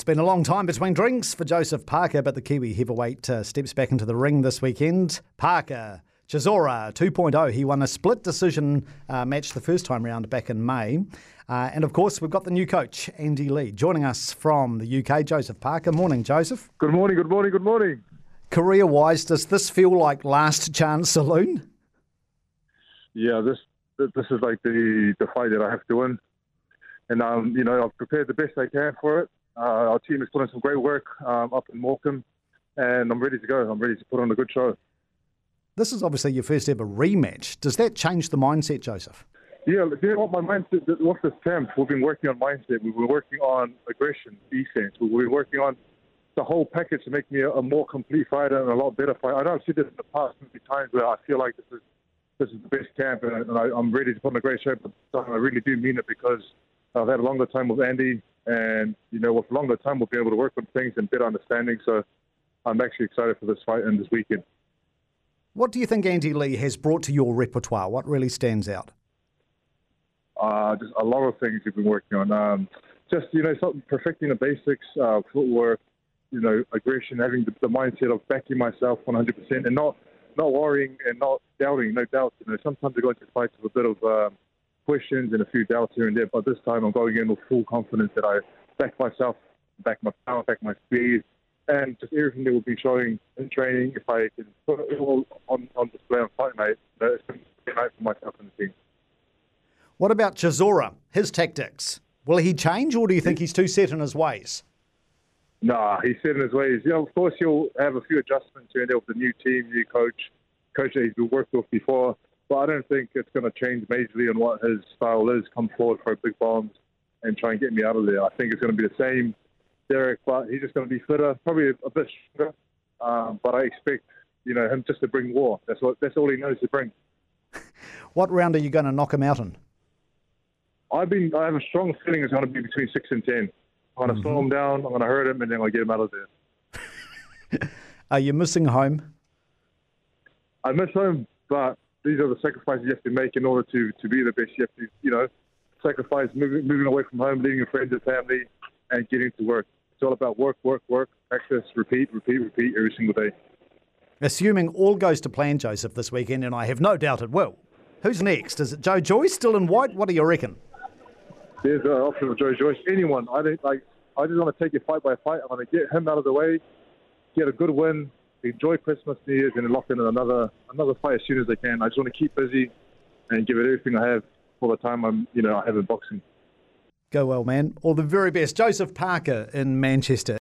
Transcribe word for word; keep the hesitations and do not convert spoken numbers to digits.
been a long time between drinks for Joseph Parker, but the Kiwi heavyweight uh, steps back into the ring this weekend. Parker, Chisora two point oh. He won a split decision uh, match the first time round back in May. Uh, and of course, we've got the new coach, Andy Lee, joining us from the U K, Joseph Parker. Morning, Joseph. Good morning, good morning, good morning. Career-wise, does this feel like last chance saloon? Yeah, this this is like the, the fight that I have to win. And, um, you know, I've prepared the best I can for it. Uh, our team has put in some great work um, up in Morecambe, and I'm ready to go. I'm ready to put on a good show. This is obviously your first ever rematch. Does that change the mindset, Joseph? Yeah, you know what my mindset, what's this camp? We've been working on mindset. We've been working on aggression, defense. We've been working on the whole package to make me a, a more complete fighter and a lot better fighter. I know I've said this in the past many times where I feel like this is this is the best camp, and, and I, I'm ready to put on a great show. But I really do mean it because I've had a longer time with Andy, and, you know, with a longer time we'll be able to work on things and better understanding. So I'm actually excited for this fight and this weekend. What do you think Andy Lee has brought to your repertoire? What really stands out? Uh, just a lot of things we've been working on. Um, just, you know, something perfecting the basics, uh, footwork, you know, aggression, having the, the mindset of backing myself one hundred percent and not, not worrying and not doubting, no doubt. You know, sometimes I go into fights with a bit of um, questions and a few doubts here and there, but this time I'm going in with full confidence that I back myself, back my power, back my speed, and just everything that will be showing in training. If I can put it all on, on display on fight night, you know, it's going to be great for myself and the team. What about Chisora, his tactics? Will he change, or do you think he's too set in his ways? Nah, he's set in his ways. You know, of course, he'll have a few adjustments here and there with the new team, new coach, coach that he's been worked with before. But I don't think it's going to change majorly on what his style is. Come forward for big bombs and try and get me out of there. I think it's going to be the same, Derek, but he's just going to be fitter, probably a, a bit stronger. Um, but I expect, you know, him just to bring war. That's what. That's all he knows to bring. What round are you going to knock him out in? I've been. I have a strong feeling it's going to be between six and ten. I'm going to mm-hmm. slow him down. I'm going to hurt him, and then I'll get him out of there. Are you missing home? I miss home, but these are the sacrifices you have to make in order to, to be the best. You have to, you know, sacrifice moving moving away from home, leaving your friends and family, and getting to work. It's all about work, work, work, practice, repeat, repeat, repeat every single day. Assuming all goes to plan, Joseph, this weekend, and I have no doubt it will. Who's next? Is it Joe Joyce still in white? What do you reckon? There's an option of Joe Joyce. Anyone. I don't like. I just want to take it fight by fight. I want to get him out of the way, get a good win, enjoy Christmas, New Year's, and then lock in another another fight as soon as I can. I just want to keep busy and give it everything I have for the time I'm, you know, I have in boxing. Go well, man. All the very best. Joseph Parker in Manchester.